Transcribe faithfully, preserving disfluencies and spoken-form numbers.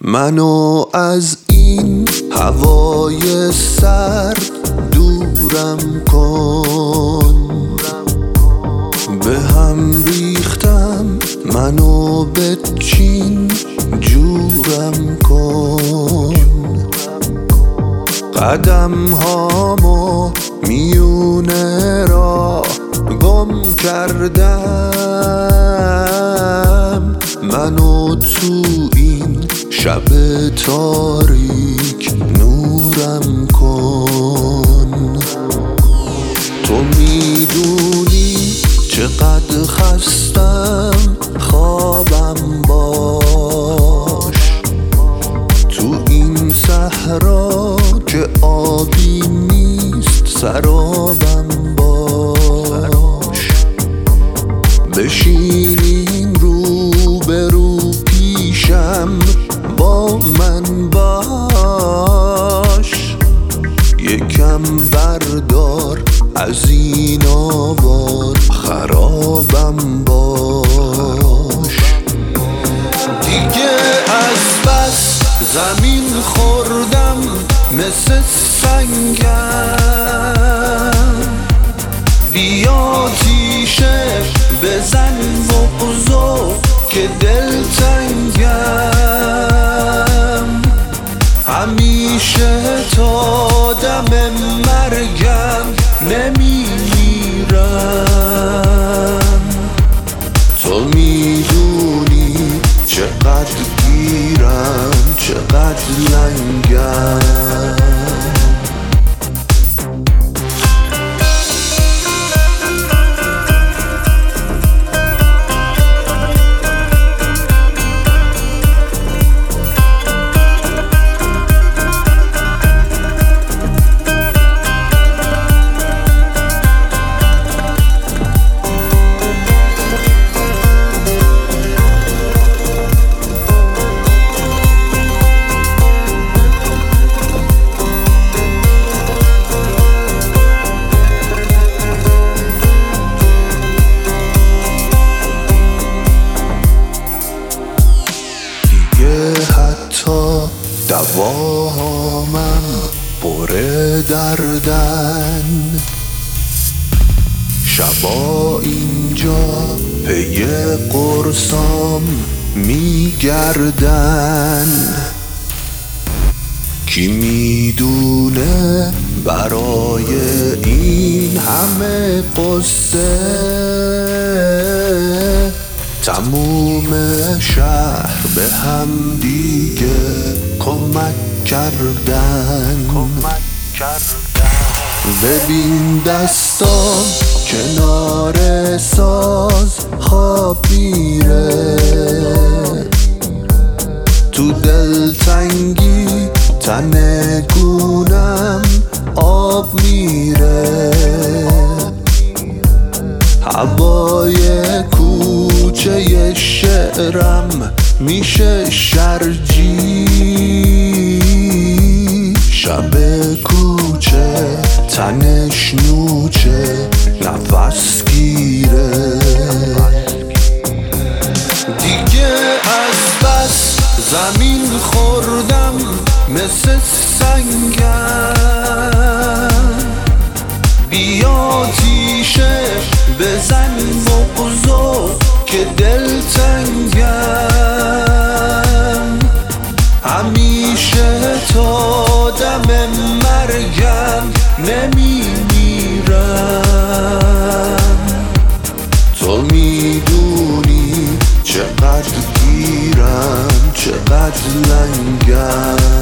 منو از این هوای سرد دورم کن، به هم ریختم منو بچین جورم کن. قدم هامو میونه را گم کردم، منو تو این شب تاریک نورم کن. تو میدونی چقدر خستم، خوابم باش تو این صحرا که آبی نیست، سرابم باش. بشینیم رو به رو پیشم، با من باش، یکم بردار از این آوار، خرابم باش. دیگه از بس زمین خوردم مثل سنگم، بیا تیشه بزن بغضو که دلتنگم، همیشه تا دم مرگم نمیمیرم. تو میدونی چقدر گیرم، چقدر لنگم. حتی دوامم پر دردن، شبا اینجا پی قرصام میگردن. کی میدونه برای این همه قصه، تموم شهر به هم دیگه کمک کردن. ببین دستام کنار ساز خواب میره، تو دلتنگی تن گونم آب میره. هوای کوچه شعرم میشه شرجی، شب کوچه تنش نوچه نفس گیره. دیگه از بس زمین خوردم مثل سنگم، بیا تیشه بزن بغضو که دلتنگم، همیشه تا دم مرگم نمیمیرم. تو میدونی چقدر گیرم، چقدر لنگم.